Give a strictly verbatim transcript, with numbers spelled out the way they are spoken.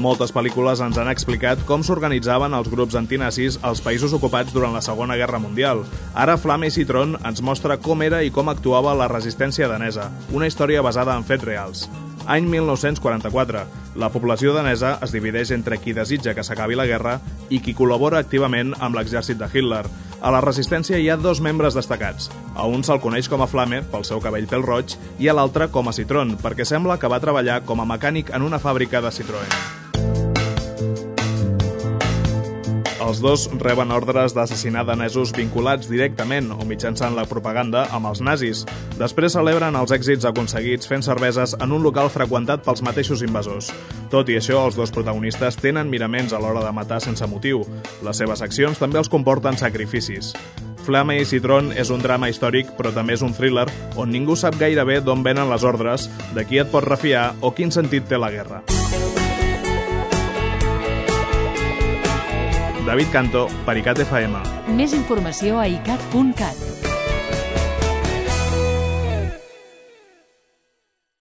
Moltes pel·lícules ens han explicat com s'organitzaven els grups antinazis als països ocupats durant la Segona Guerra Mundial. Ara Flamme i Citron ens mostra com era i com actuava la resistència danesa, una història basada en fets reals. Any mil nou-cents quaranta-quatre. La població danesa es divideix entre qui desitja que s'acabi la guerra i qui col·labora activament amb l'exèrcit de Hitler. A la resistència hi ha dos membres destacats. A un se'l coneix com a Flamme, pel seu cabell pèl-roig, i a l'altre com a Citron, perquè sembla que va treballar com a mecànic en una fàbrica de Citroën. Els dos reben ordres d'assassinar danesos vinculats directament o mitjançant la propaganda amb els nazis. Després celebren els èxits aconseguits fent cerveses en un local freqüentat pels mateixos invasors. Tot i això, els dos protagonistes tenen miraments a l'hora de matar sense motiu. Les seves accions també els comporten sacrificis. Flamme i Citron és un drama històric, però també és un thriller on ningú sap gaire bé d'on venen les ordres, de qui et pots refiar o quin sentit té la guerra. David Canto, per ICAT F M. Més informació a icat punt cat.